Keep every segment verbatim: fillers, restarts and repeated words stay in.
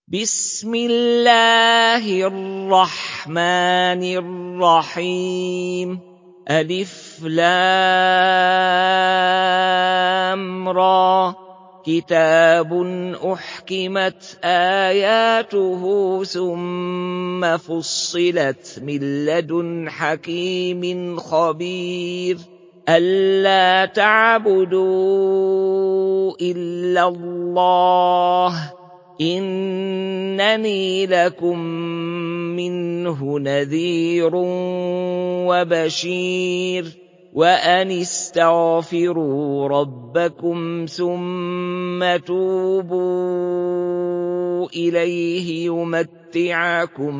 بسم الله الرحمن الرحيم ألف لام را كتاب أحكمت آياته ثم فصلت من لدن حكيم خبير ألا تعبدوا إلا الله إنني لكم منه نذير وبشير وأن استغفروا ربكم ثم توبوا إليه يمتعكم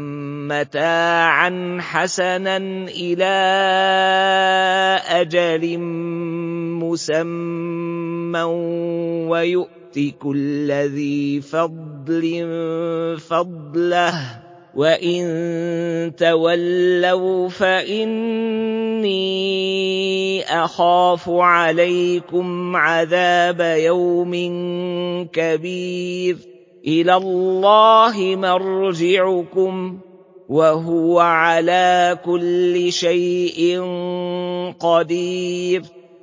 متاعا حسنا إلى أجل مسمى ويؤتي كل ذي فضل فضله وإن تولوا فإني أخاف عليكم عذاب يوم كبير إلى الله مرجعكم وهو على كل شيء قدير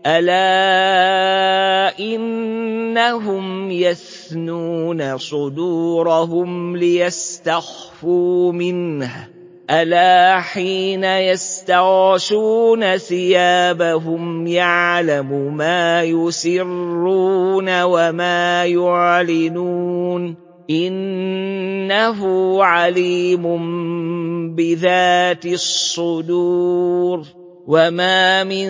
ألا إنهم يثنون صدورهم ليستخفوا منه ألا حين يستغشون ثيابهم يعلم ما يسرون وما يعلنون إنه عليم بذات الصدور وما من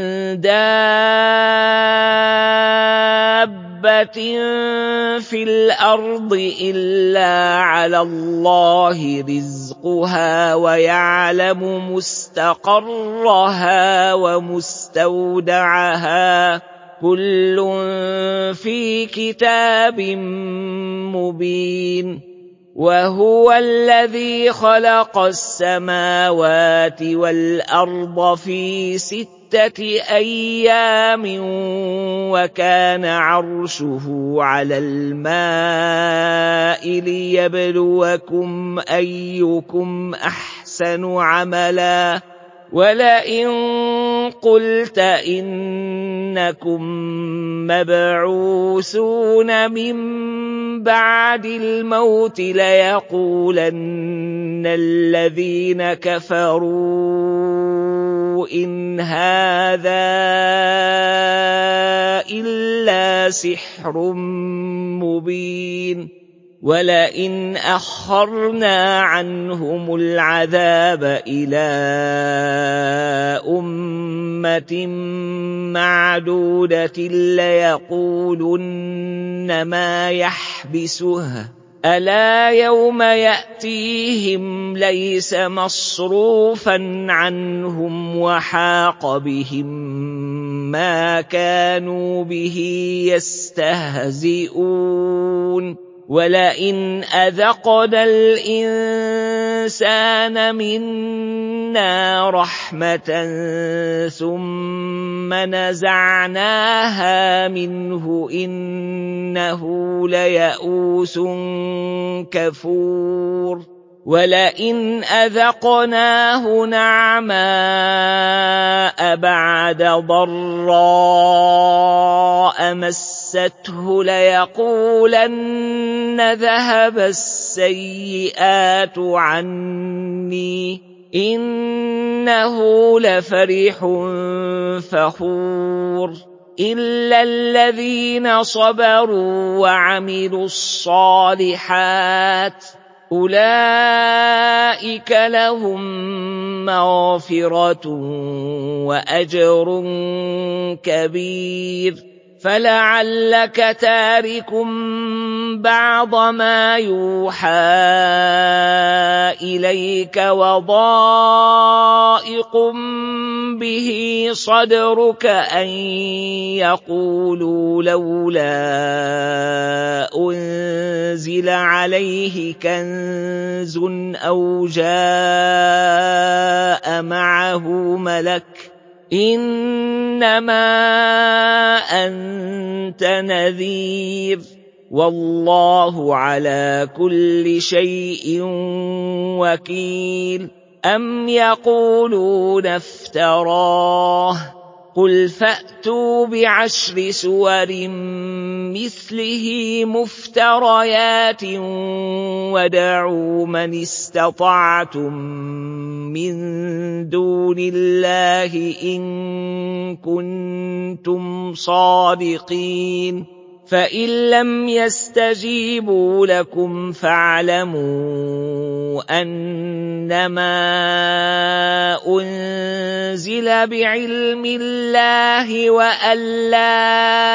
دابة في الأرض إلا على الله رزقها ويعلم مستقرها ومستودعها كل في كتاب مبين وهو الذي خلق السماوات والأرض في ستة أيام وكان عرشه على الماء ليبلوكم أيكم أحسن عملا ولئن قلت إنكم مبعوثون من بعد الموت ليقولن الذين كفروا إن هذا إلا سحر مبين ولئن أخرنا عنهم العذاب إلى أمة معدودة ليقولن ما يحبسه ألا يوم يأتيهم ليس مصروفا عنهم وحاق بهم ما كانوا به يستهزئون ولئن أذقنا الإنسان منا رحمة ثم نزعناها منه إنه ليئوس كفور ولئن أذقناه نعماء بعد ضراء مسته ليقولن ذهب السيئات عني إنه لفرح فخور إلا الذين صبروا وعملوا الصالحات أولئك لهم مغفرة وأجر كبير فلعلك تارك بعض ما يوحى إليك وضائق به صدرك أن يقولوا لولا أنزل عليه كنز أو جاء معه ملك إنما أنت نذير والله على كل شيء وكيل. أم يقولون افتراه قل فأتوا بعشر سور مثله مفتريات وادعوا من استطعتم من دون الله إن كنتم صادقين فإن لم يستجيبوا لكم فاعلموا أنما أنزل بعلم الله وأن لا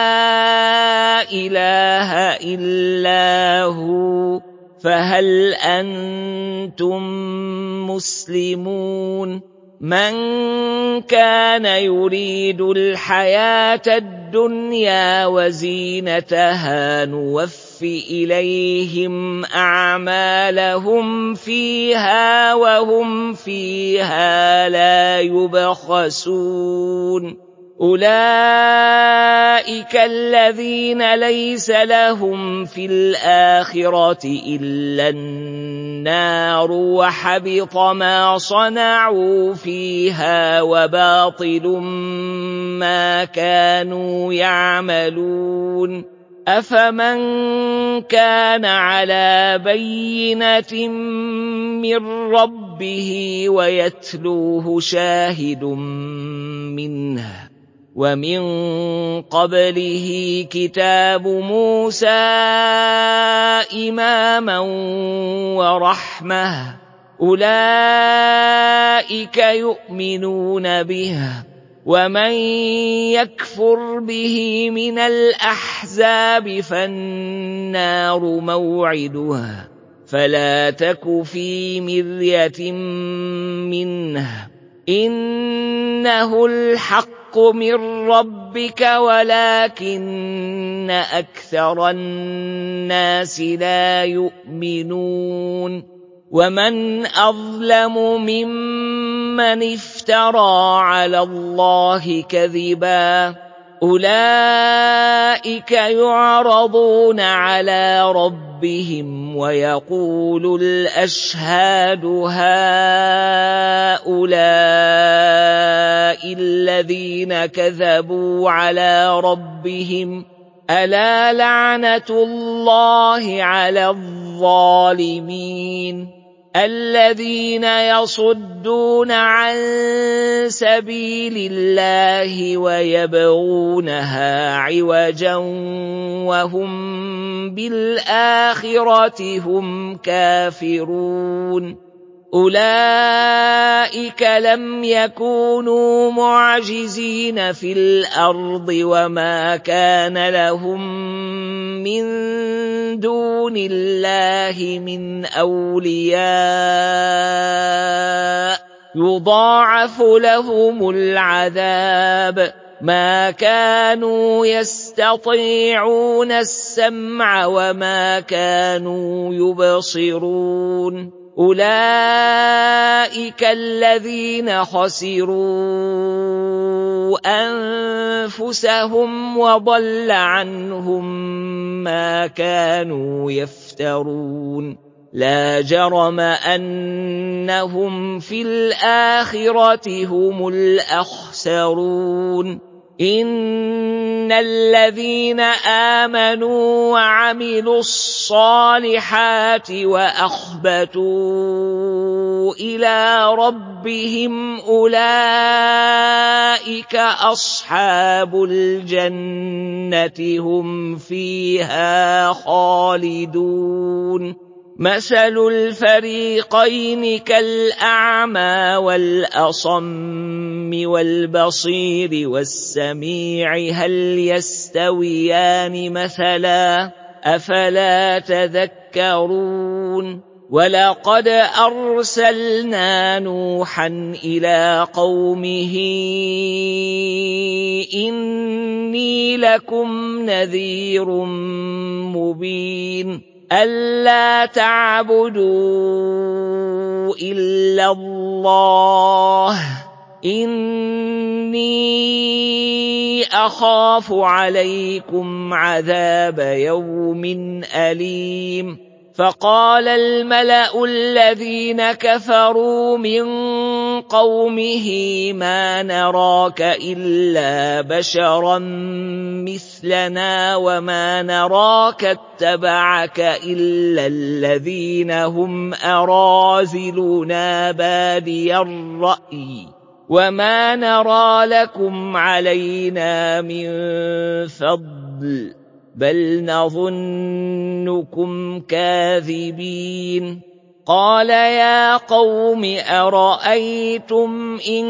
إله إلا هو فهل أنتم مسلمون. من كان يريد الحياة الدنيا وزينتها نوف إليهم أعمالهم فيها وهم فيها لا يبخسون. أولئك الذين ليس لهم في الآخرة إلا النار وحبط ما صنعوا فيها وباطل ما كانوا يعملون. أفمن كان على بينة من ربه ويتلوه شاهد منه ومن قبله كتاب موسى إماما ورحمة أولئك يؤمنون به ومن يكفر به من الأحزاب فالنار موعدها فلا تك في مرية منه إنه الحق من ربك ولكن أكثر الناس لا يؤمنون. ومن أظلم ممن افترى على الله كذبا أولئك يعرضون على ربهم ويقول الأشهاد هؤلاء الذين كذبوا على ربهم ألا لعنة الله على الظالمين الذين يصدون عن سبيل الله ويبغونها عوجا وهم بالآخرة هم كافرون. أولئك لم يكونوا معجزين في الأرض وما كان لهم من دون الله من أولياء يضاعف لهم العذاب ما كانوا يستطيعون السمع وما كانوا يبصرون. أولئك الذين خسروا أنفسهم وضل عنهم ما كانوا يفترون. لا جرم أنهم في الآخرة هم الأخسرون. إن الذين آمنوا وعملوا الصالحات وأخبتوا إلى ربهم أولئك أصحاب الجنة هم فيها خالدون. مثل الفريقين كالأعمى والأصم والبصير والسميع هل يستويان مثلا أفلا تذكرون. ولقد أرسلنا نوحا إلى قومه إني لكم نذير مبين ألا تعبدوا إلا الله إِنِّي أَخَافُ عَلَيْكُمْ عَذَابَ يَوْمٍ أَلِيمٍ فَقَالَ الْمَلَأُ الَّذِينَ كَفَرُوا مِن قَوْمِهِ مَا نَرَاكَ إِلَّا بَشَرًا مِثْلَنَا وَمَا نَرَاكَ اتَّبَعَكَ إِلَّا الَّذِينَ هُمْ أَرَاذِلُنَا بَادِيَ الرَّأْيِ وَمَا نَرَىٰ لَكُمْ عَلَيْنَا مِن فَضْلٍ بَلْ نَظُنُّكُمْ كَاذِبِينَ قَالَ يَا قَوْمِ أَرَأَيْتُمْ إِن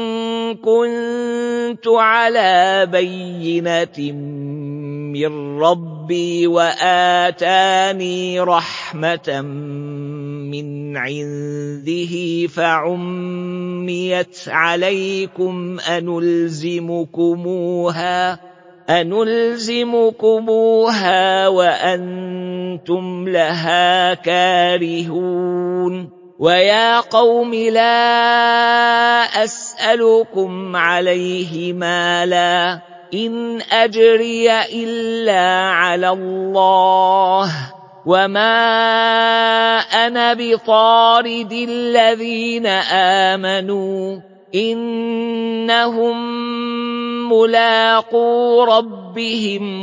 كُنتُ عَلَىٰ بَيِّنَةٍ مِّن رَّبِّي وَآتَانِي رَحْمَةً مِّنْ عِندِهِ فَعُمِّيَتْ عَلَيْكُمْ أَنُلْزِمُكُمُوهَا أَنُلْزِمُكُمُوهَا وَأَنتُمْ لَهَا كَارِهُونَ وَيَا قَوْمِ لَا أَسْأَلُكُمْ عَلَيْهِ مَالًا إِنْ أَجْرِيَ إِلَّا عَلَى اللَّهِ وَمَا أَنَا بِطَارِدِ الَّذِينَ آمَنُوا إِنَّهُم مُّلَاقُو رَبِّهِمْ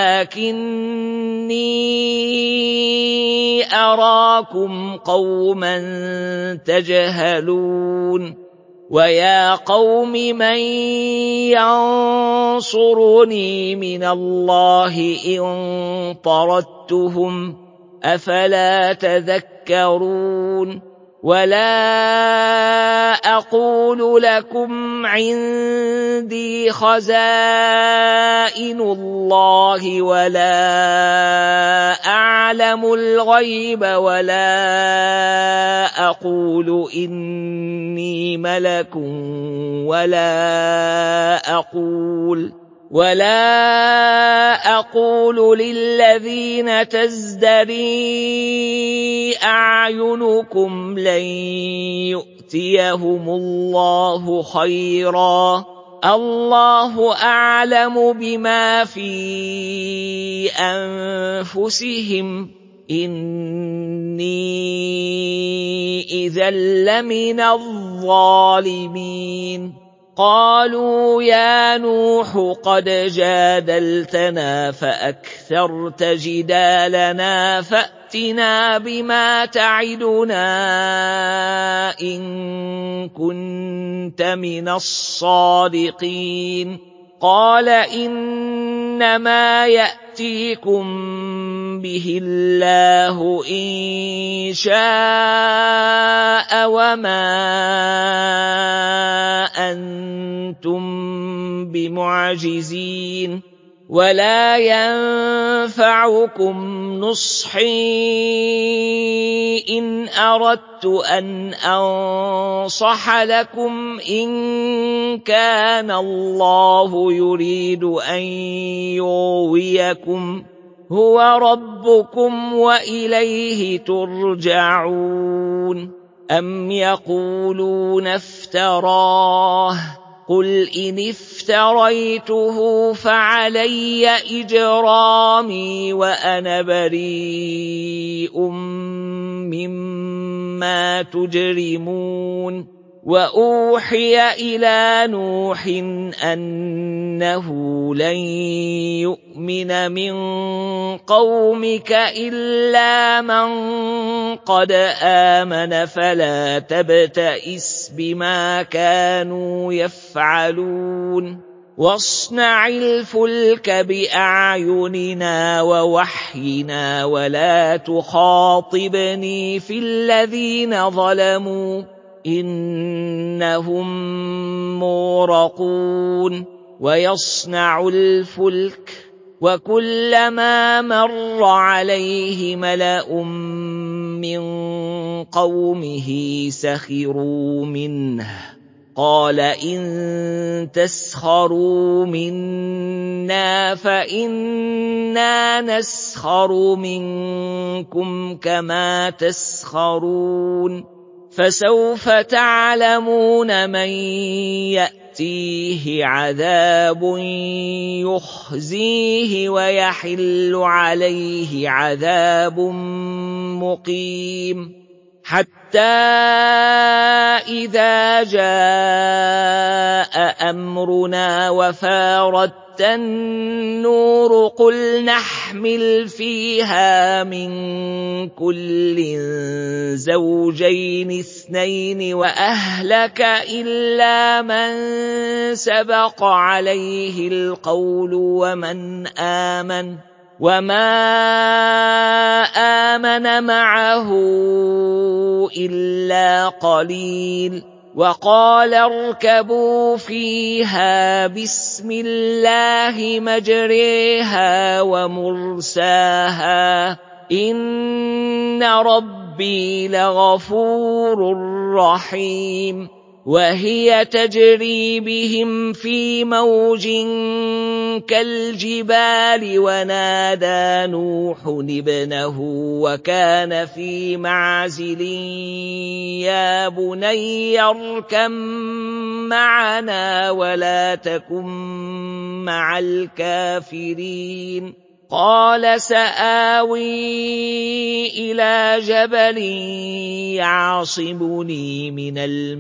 وَلَكِنِّي أَرَاكُمْ قَوْمًا تَجْهَلُونَ وَيَا قَوْمِ مَن يَنصُرُنِي مِنَ اللَّهِ إِن طَرَدتُّهُمْ أَفَلَا تَذَكَّرُونَ وَلَا أَقُولُ لَكُمْ عِندِي خَزَائِنُ اللَّهِ وَلَا أَعْلَمُ الْغَيْبَ وَلَا أَقُولُ إِنِّي مَلَكٌ وَلَا أَقُولُ وَلَا أَقُولُ لِلَّذِينَ تَزْدَرِي أَعْيُنُكُمْ لَن يُؤْتِيَهُمُ اللَّهُ خَيْرًا اللَّهُ أَعْلَمُ بِمَا فِي أَنفُسِهِمْ إِنِّي إِذًا لَّمِنَ الظَّالِمِينَ قَالُوا يَا نُوحُ قَدْ جَادَلْتَنَا فَأَكْثَرْتَ جِدَالَنَا فَأْتِنَا بِمَا تَعِدُنَا إِن كُنتَ مِنَ الصَّادِقِينَ قَالَ إِنَّمَا يَأْتِيكُم بِهِ اللَّهُ إِن شَاءَ وَمَا أَنتُم بِمُعْجِزِينَ وَلَا يَنفَعُكُمْ نُصْحِي إِنْ أَرَدتُّ أَنْ أَنصَحَ لَكُمْ إِن كَانَ اللَّهُ يُرِيدُ أَن يُغْوِيَكُمْ هُوَ رَبُّكُمْ وَإِلَيْهِ تُرْجَعُونَ أَمْ يَقُولُونَ افْتَرَاهُ قُلْ إِنِ افْتَرَيْتُهُ فَعَلَيَّ إِجْرَامِي وَأَنَا بَرِيءٌ مِّمَّا تُجْرِمُونَ وَأُوحِيَ إِلَىٰ نُوحٍ أَنَّهُ لَن يُؤْمِنَ مِن قَوْمِكَ إِلَّا مَن قَدْ آمَنَ فَلَا تَبْتَئِسْ بِمَا كَانُوا يَفْعَلُونَ وَاصْنَعِ الْفُلْكَ بِأَعْيُنِنَا وَوَحْيِنَا وَلَا تُخَاطِبْنِي فِي الَّذِينَ ظَلَمُوا إِنَّهُم مُّغْرَقُونَ وَيَصْنَعُ الْفُلْكَ وَكُلَّمَا مَرَّ عَلَيْهِ مَلَأٌ مِّن قَوْمِهِ سَخِرُوا مِنْهُ قَالَ إِن تَسْخَرُوا مِنَّا فَإِنَّا نَسْخَرُ مِنكُمْ كَمَا تَسْخَرُونَ فسوف تعلمون من يأتيه عذاب يخزيه ويحل عليه عذاب مقيم حتى إذا جاء أمرنا وفارت النور قل نحمل فيها من كل زوجين اثنين وأهلك إلا من سبق عليه القول ومن آمن وما آمن معه إلا قليل وقال اركبوا فيها بسم الله مجريها ومرساها إن ربي لغفور رحيم وهي تجري بهم في موج كالجبال ونادى نوح ابنه وكان في معزل يا بني اركب معنا ولا تكن مع الكافرين قال سآوي إلى جبل يعصمني من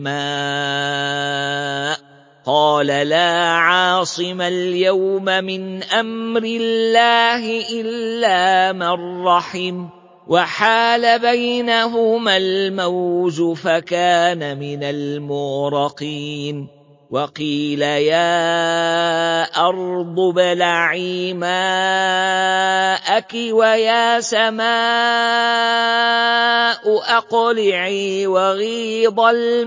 الماء قال لا عاصم اليوم من أمر الله إلا من رحم وحال بينهما الموج فكان من المغرقين وقيل يا أرض ابلعي ماءك ويا سماء أقلعي وغيض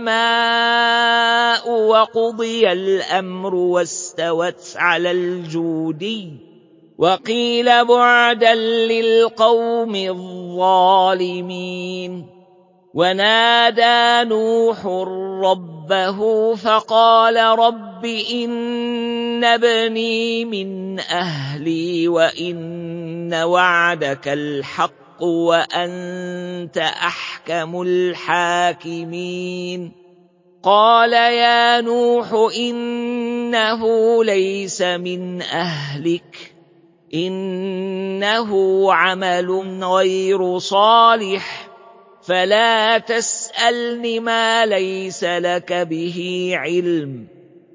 الماء وقضي الأمر واستوت على الجودي وقيل بعدا للقوم الظالمين ونادى نوح ربه فقال رب إن ابني من أهلي وإن وعدك الحق وأنت أحكم الحاكمين قال يا نوح إنه ليس من أهلك إنه عمل غير صالح فلا تسألني ما ليس لك به علم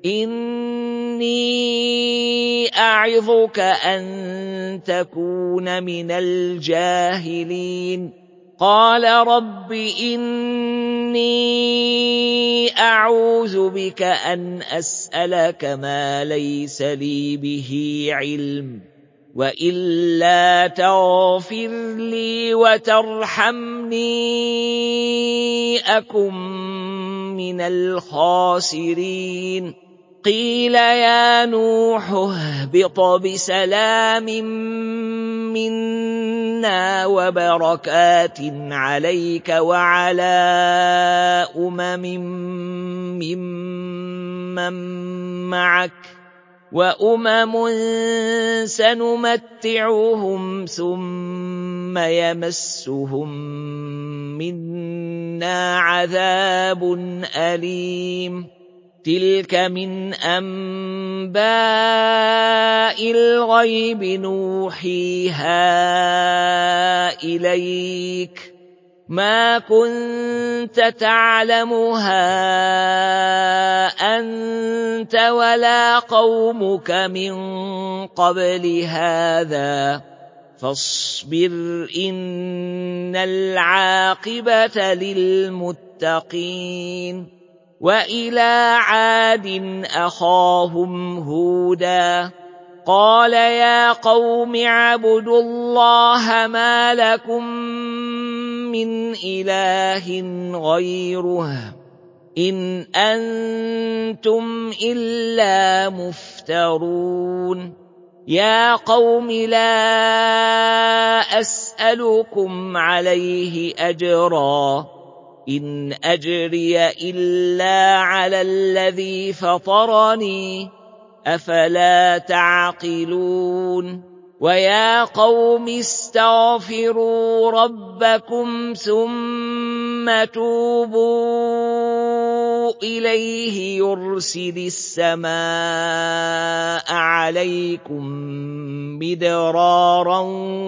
إني أعظك أن تكون من الجاهلين قال رب إني أعوذ بك أن أسألك ما ليس لي به علم وإلا تغفر لي وترحمني أكن من الخاسرين قيل يا نوح اهبط بسلام منا وبركات عليك وعلى أمم ممن معك وأمم سنمتعهم ثم يمسهم منا عذاب أليم تلك من أنباء الغيب نوحيها إليك ما كنت تعلمها أنت ولا قومك من قبل هذا فاصبر إن العاقبة للمتقين وإلى عاد أخاهم هودا قال يا قوم اعبدوا الله ما لكم من إله غيره إن أنتم إلا مفترون يا قوم لا أسألكم عليه أجرا إن أجري إلا على الذي فطرني أفلا تعقلون ويا قوم استغفروا ربكم ثم توبوا إليه يرسل السماء عليكم مدرارا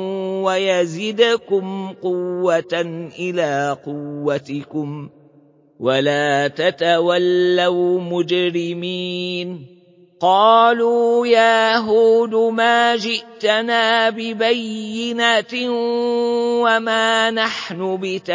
ويزدكم قوة إلى قوتكم ولا تتولوا مجرمين. قالوا يا هود ما جئتنا ببينة وما نحن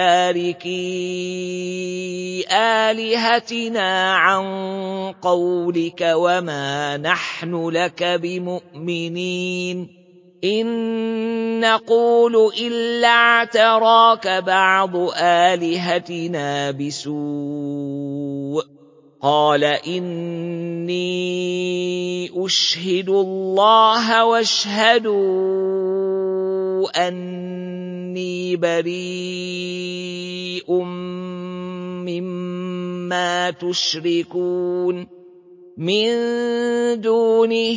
بتاركي آلهتنا عن قولك وما نحن لك بمؤمنين إن نقول إلا اعتراك بعض آلهتنا بسوء قال إني أشهد الله واشهدوا أني بريء مما تشركون من دونه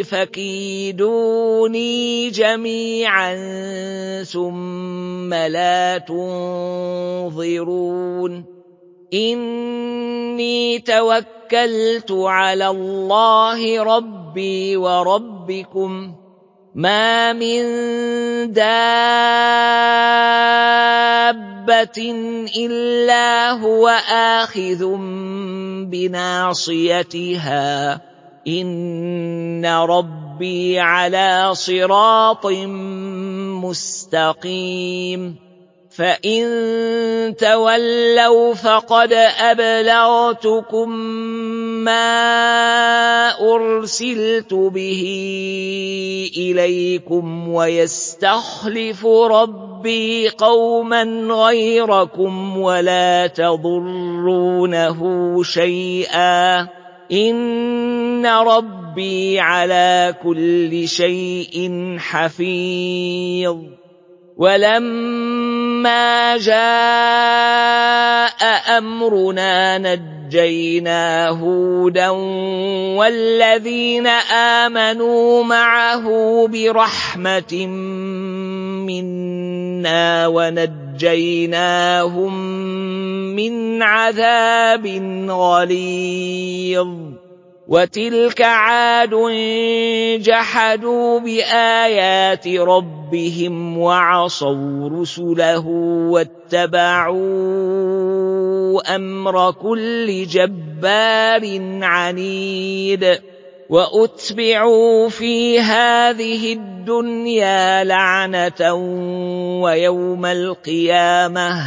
فكيدوني جميعا ثم لا تنظرون. إني توكلت على الله ربي وربكم ما من دابة إلا هو آخذ بناصيتها إن ربي على صراط مستقيم. فإن تولوا فقد أبلغتكم ما أرسلت به إليكم ويستخلف ربي قوما غيركم ولا تضرونه شيئا إن ربي على كل شيء حفيظ. ولما جاء أمرنا نجينا هودا والذين آمنوا معه برحمة منا ونجيناهم من عذاب غليظ. وتلك عاد جحدوا بآيات ربهم وعصوا رسله واتبعوا أمر كل جبار عنيد. وأتبعوا في هذه الدنيا لعنة ويوم القيامة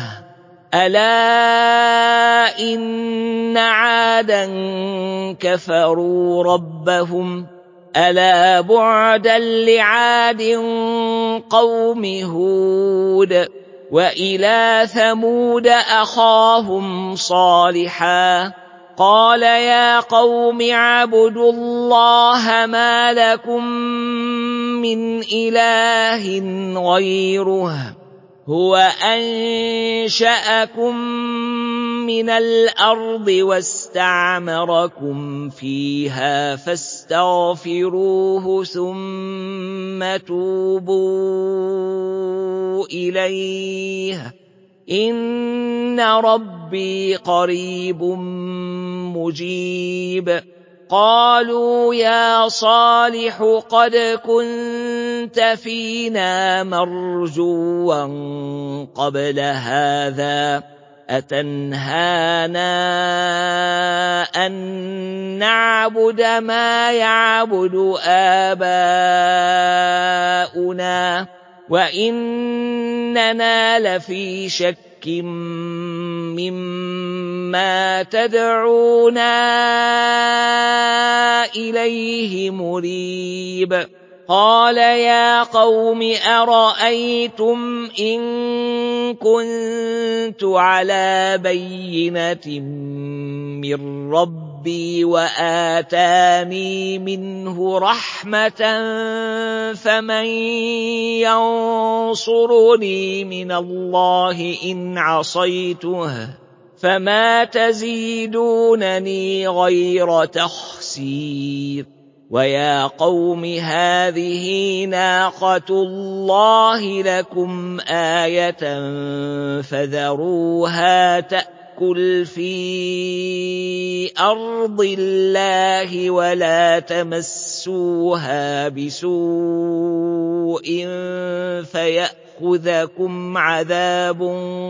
ألا إن عادا كفروا ربهم ألا بعدا لعاد قوم هود. وإلى ثمود أخاهم صالحا قال يا قوم اعبدوا الله ما لكم من إله غيره هو أنشأكم من الأرض واستعمركم فيها فاستغفروه ثم توبوا إليه إن ربي قريب مجيب. قالوا يا صالح قد كنت فينا مرجوا قبل هذا أتنهانا أن نعبد ما يعبد آباؤنا وإننا لفي شك مما تدعونا إليه مريب. قال يا قوم أرأيتم إن كنت على بينة من ربي وآتاني منه رحمة فمن ينصرني من الله إن عصيته فما تزيدونني غير تخسير. ويا قوم هذه ناقة الله لكم آية فذروها تأكل في أرض الله ولا تمسوها بسوء فيأخذكم عذاب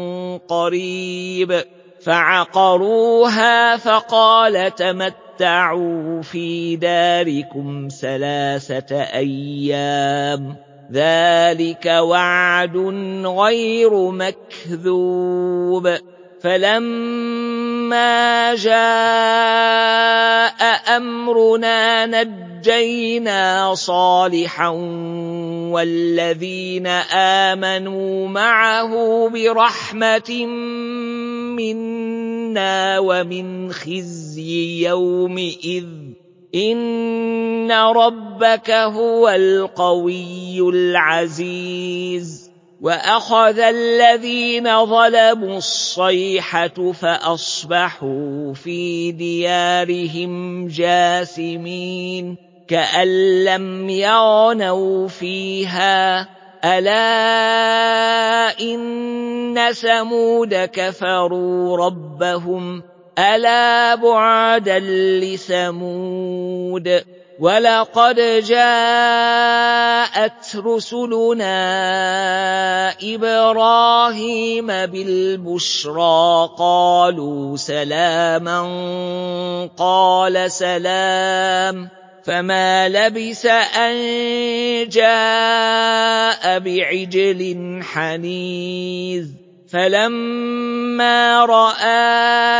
قريب. فعقروها فقال تمتعوا في داركم ثلاثة أيام ذلك وعد غير مكذوب. فلما جاء أمرنا نجينا صالحا والذين آمنوا معه برحمة منا ومن خزي يومئذ إن ربك هو القوي العزيز. وأخذ الذين ظلموا الصيحة فأصبحوا في ديارهم جاثمين كأن لم يغنوا فيها ألا إن ثمود كفروا ربهم ألا بعدا لثمود. ولقد جاءت رسلنا إبراهيم بالبشرى قالوا سلاما قال سلام فما لبث أن جاء بعجل حنيذ. فلما رأى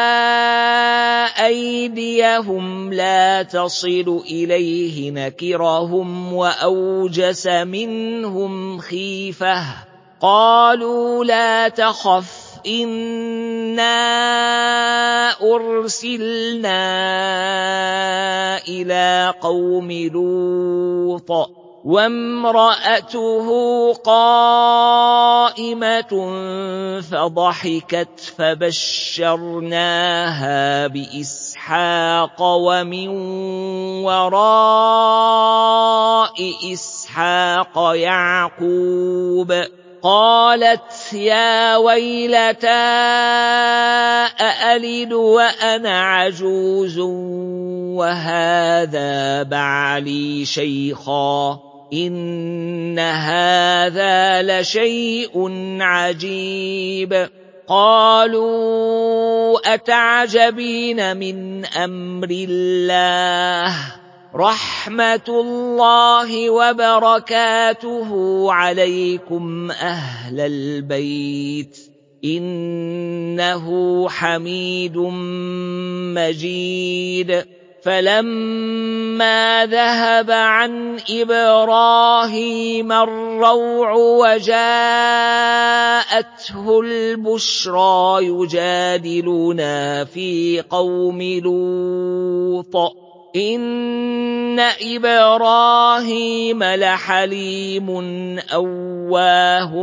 أيديهم لا تصل إليه نكرهم وأوجس منهم خيفة قالوا لا تخف إنا أرسلنا إلى قوم لوط وامرأته قائمة فضحكت فبشرناها بإسحاق ومن وراء إسحاق يعقوب. قالت يا ويلتى أألد وأنا عجوز وهذا بعلي شيخا إن هذا لشيء عجيب. قالوا أتعجبين من أمر الله رحمة الله وبركاته عليكم أهل البيت إنه حميد مجيد. فلما ذهب عن إبراهيم الروع وجاءته البشرى يجادلنا في قوم لوط إن إبراهيم لحليم أواه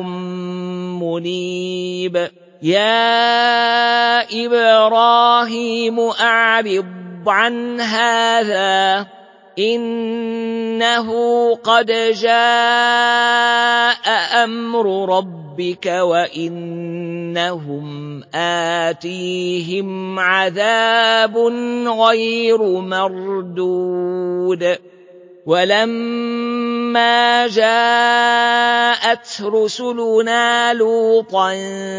منيب. يا إبراهيم أعرض عن هذا إنه قد جاء أمر ربك وإنهم آتيهم عذاب غير مردود. ولما جاءت رسلنا لوطا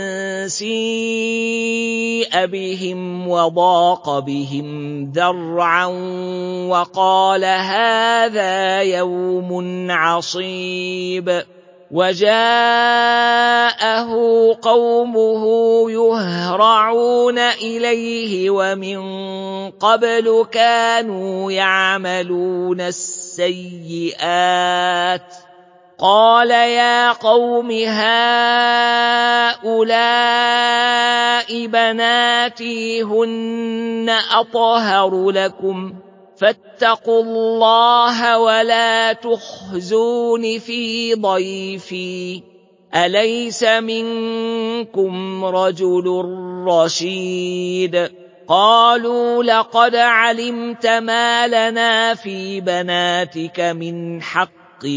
سيء بهم وضاق بهم ذرعا وقال هذا يوم عصيب. وجاءه قومه يهرعون إليه ومن قبل كانوا يعملون السيئات قال يا قوم هؤلاء بناتي هن أطهر لكم فاتقوا الله ولا تخزون في ضيفي أليس منكم رجل رشيد. قالوا لقد علمت ما لنا في بناتك من حق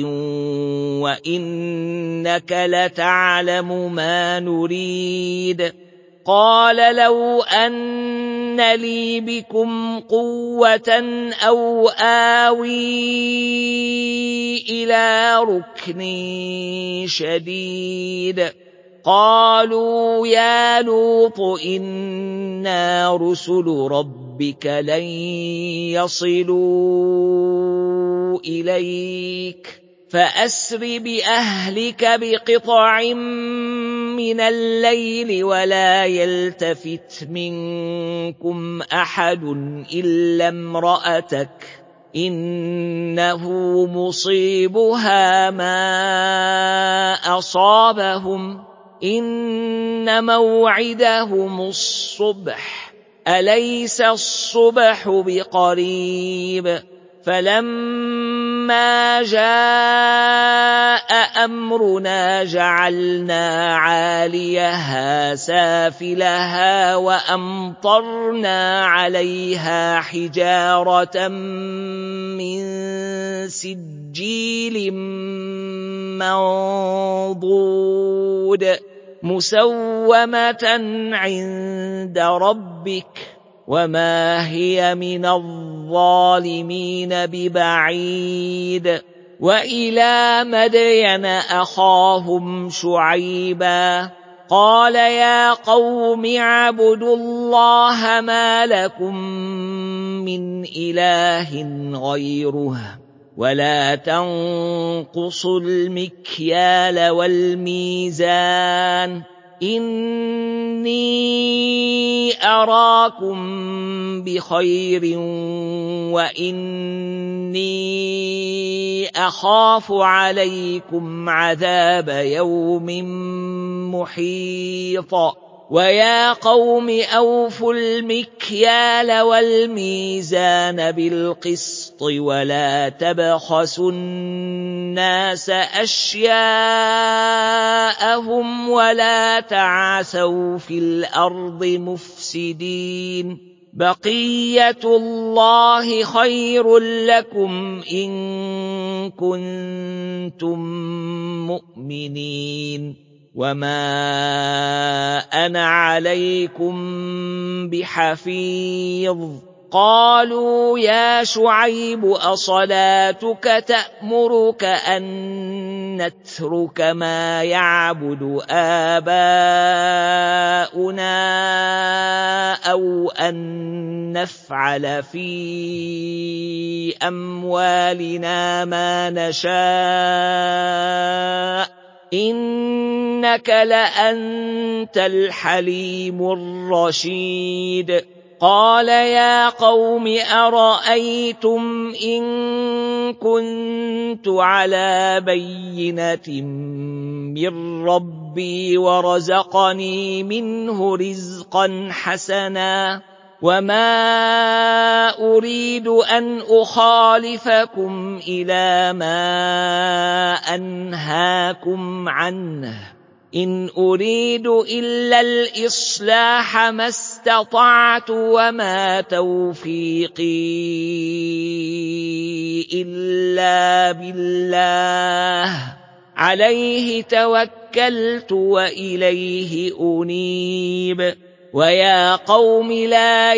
وإنك لتعلم ما نريد. قال لو أن لي بكم قوة أو آوي إلى ركن شديد. قالوا يا لوط إنا رسل ربك لن يصلوا إليك فأسر بأهلك بقطع من الليل ولا يلتفت منكم أحد إلا امرأتك إنه مصيبها ما أصابهم إن موعدهم الصبح أليس الصبح بقريب. فلما جاء أمرنا جعلنا عاليها سافلها وأمطرنا عليها حجارة من سجيل منضود مسومة عند ربك وما هي من الظالمين ببعيد. وإلى مدين أخاهم شعيبا قال يا قوم اعبدوا الله ما لكم من إله غيره ولا تنقصوا المكيال والميزان إني أراكم بخير وإني أخاف عليكم عذاب يوم محيط. ويا قوم أوفوا المكيال والميزان بالقسط ولا تبخسوا الناس أشياءهم ولا تعثوا في الأرض مفسدين. بقية الله خير لكم إن كنتم مؤمنين وما أنا عليكم بحفيظ. قالوا يا شعيب أصلاتك تأمرك أن نترك ما يعبد آباؤنا أو أن نفعل في أموالنا ما نشاء إنك لأنت الحليم الرشيد. قال يا قوم أرأيتم إن كنت على بينة من ربي ورزقني منه رزقا حسنا وما أريد أن أخالفكم إلى ما أنهاكم عنه إن أريد إلا الإصلاح ما استطعت وما توفيقي إلا بالله عليه توكلت وإليه أنيب. ويا قوم لا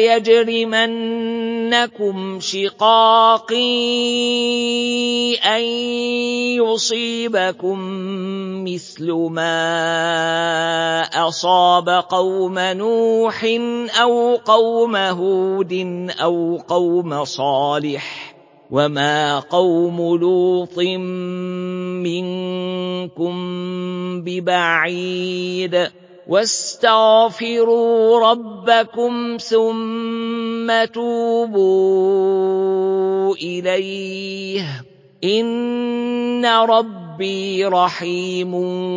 يجرمنكم شقاقي أن يصيبكم مثل ما أصاب قوم نوح أو قوم هود أو قوم صالح وما قوم لوط منكم ببعيد. واستغفروا ربكم ثم توبوا إليه إن ربي رحيم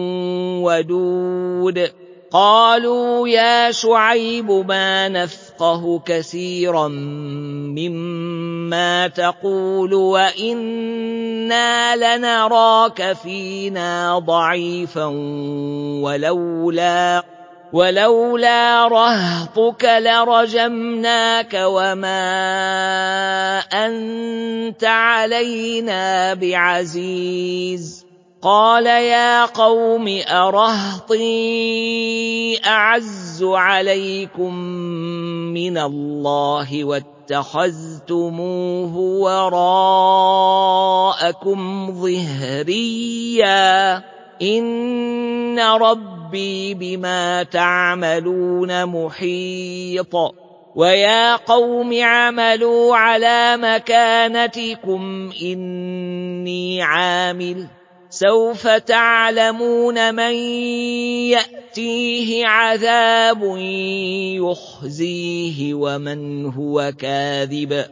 ودود. قالوا يا شعيب ما نفقه كثيرا مما تقول وإنا لنراك فينا ضعيفا ولولا ولولا رهطك لرجمناك وما أنت علينا بعزيز قال يا قوم أرهطي أعز عليكم من الله واتخذتموه وراءكم ظهريا إن ربي بما تعملون محيط ويا قوم اعملوا على مكانتكم إني عامل سوف تعلمون من يأتيه عذاب يخزيه ومن هو كاذب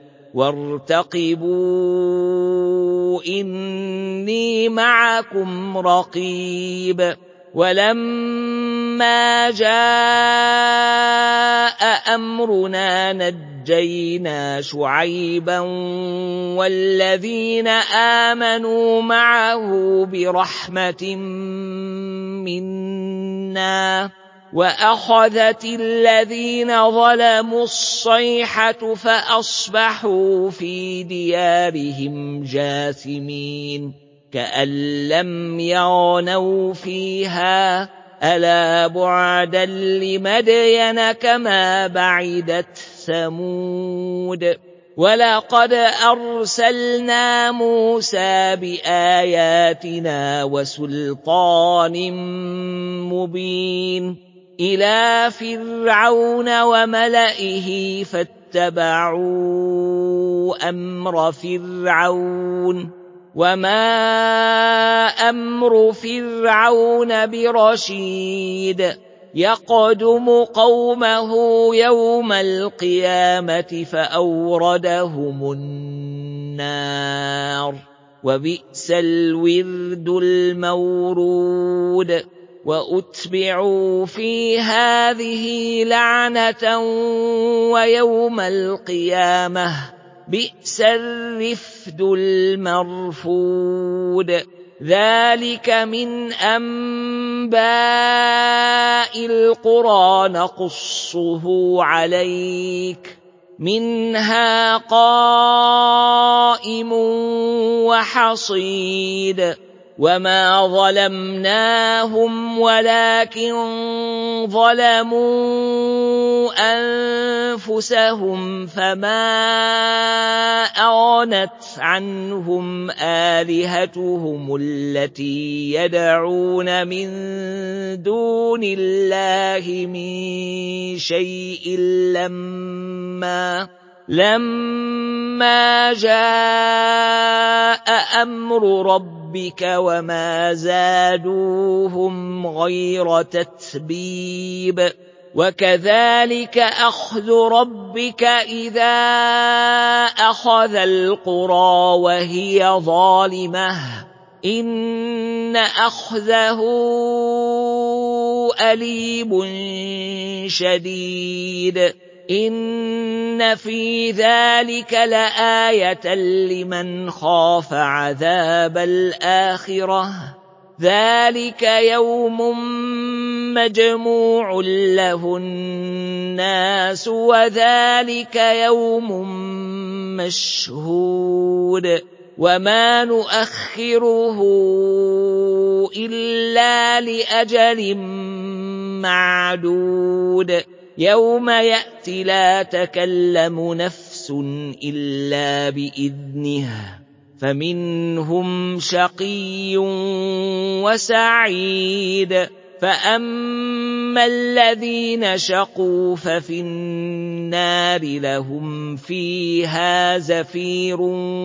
وارتقبوا إني معكم رقيب ولما جاء أمرنا نجينا شعيبا والذين آمنوا معه برحمة منا وأخذت الذين ظلموا الصيحة فأصبحوا في ديارهم جاثمين كأن لم يغنوا فيها ألا بعدا لمدين كما بعدت ثمود ولقد أرسلنا موسى بآياتنا وسلطان مبين إلى فرعون وملئه فاتبعوا أمر فرعون وما أمر فرعون برشيد يقدم قومه يوم القيامة فأوردهم النار وبئس الورد المورود وأتبعوا في هذه لعنة ويوم القيامة بئس الرفد المرفود ذلك من أنباء القرى نقصه عليك منها قائم وحصيد وما ظلمناهم ولكن ظلموا أنفسهم فما أغنت عنهم آلهتهم التي يدعون من دون الله من شيء لما لما جاء أمر ربك وما زادوهم غير تتبيب وكذلك أخذ ربك إذا أخذ القرى وهي ظالمة إن أخذه أليم شديد إن في ذلك لآية لمن خاف عذاب الآخرة ذلك يوم مجموع له الناس وذلك يوم مشهود وما نؤخره إلا لأجل معدود يوم يأتي لا تكلم نفس إلا بإذنه فمنهم شقي وسعيد فأما الذين شقوا ففي النار لهم فيها زفير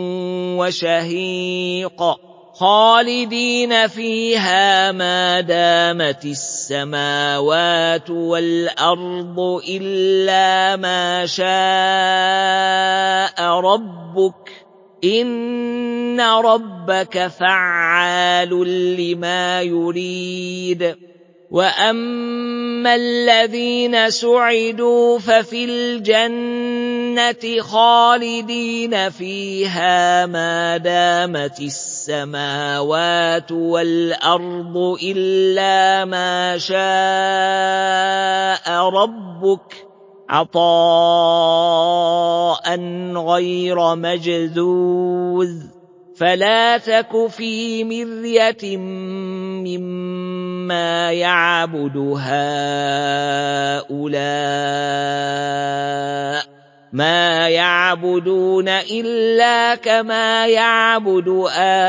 وشهيق خالدين فيها ما دامت السماوات والأرض إلا ما شاء ربك إن ربك فعال لما يريد وأما الذين سعدوا ففي الجنة خالدين فيها ما دامت السماوات والأرض إلا ما شاء ربك عطاء غير مجذوذ فلا تك في مرية مما يعبد هؤلاء ما يعبدون إلا كما يعبد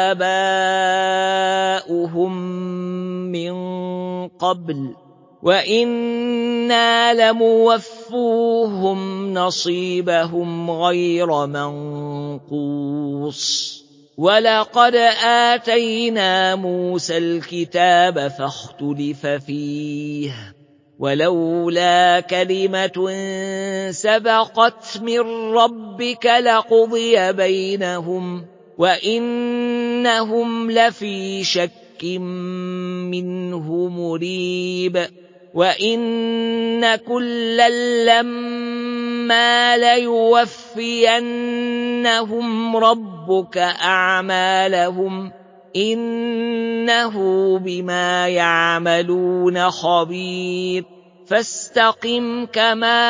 آباؤهم من قبل وإنا لموفوهم نصيبهم غير منقوص ولقد آتينا موسى الكتاب فاختلف فيه ولولا كلمة سبقت من ربك لقضي بينهم وإنهم لفي شك منه مريب وإن كلا لما ليوفينهم ربك أعمالهم إنه بما يعملون خبير فاستقم كما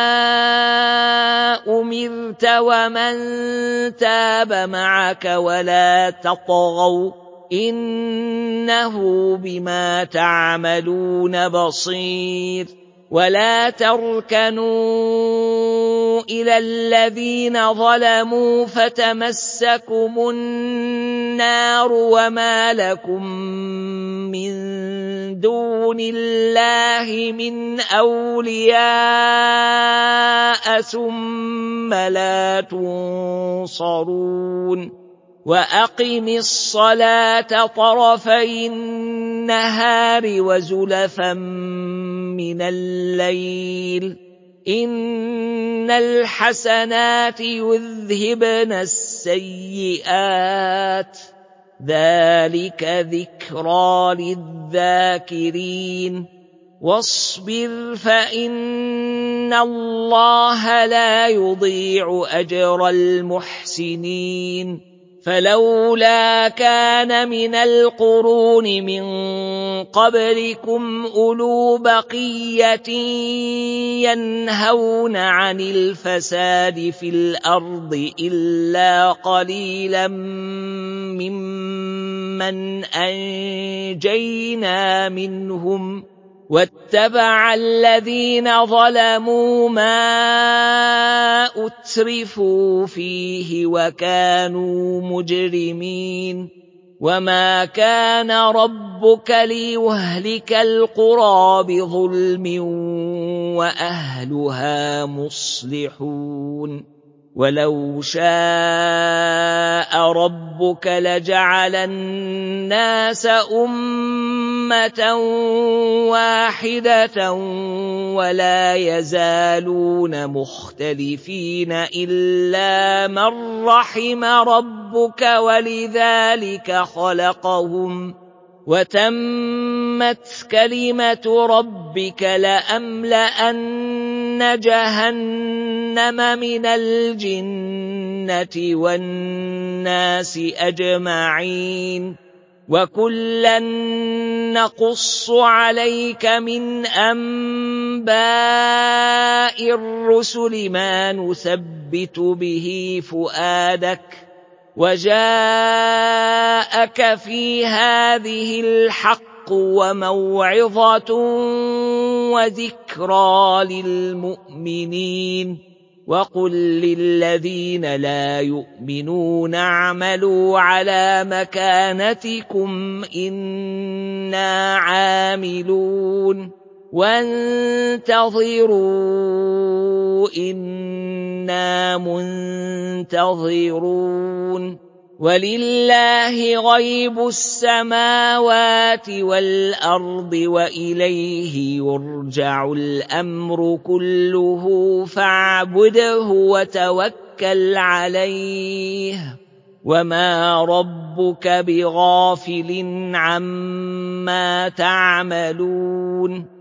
أمرت ومن تاب معك ولا تطغوا إنه بما تعملون بصير ولا تركنوا إلى الذين ظلموا فتمسكم النار وما لكم من دون الله من أولياء ثم لا تنصرون وأقم الصلاة طرفي النهار وزلفا من الليل إن الحسنات يذهبن السيئات ذلك ذكرى للذاكرين واصبر فإن الله لا يضيع أجر المحسنين فلولا كان من القرون من قبلكم أولو بقية ينهون عن الفساد في الأرض إلا قليلا ممن أنجينا منهم واتبع الذين ظلموا ما أترفوا فيه وكانوا مجرمين وما كان ربك ليهلك القرى بظلم وأهلها مصلحون ولو شاء ربك لجعل الناس أمة واحدة ولا يزالون مختلفين إلا من رحم ربك ولذلك خلقهم وتمت كلمة ربك لأملأن جهنم من الجنة والناس أجمعين وكلا نقص عليك من أنباء الرسل ما نثبت به فؤادك وجاءك في هذه الحق وموعظة وذكرى للمؤمنين وقل للذين لا يؤمنون اعملوا على مكانتكم إنا عاملون وانتظروا إنا منتظرون ولله غيب السماوات والأرض وإليه يرجع الأمر كله فاعبده وتوكل عليه وَمَا رَبُّكَ بِغَافِلٍ عَمَّا تَعْمَلُونَ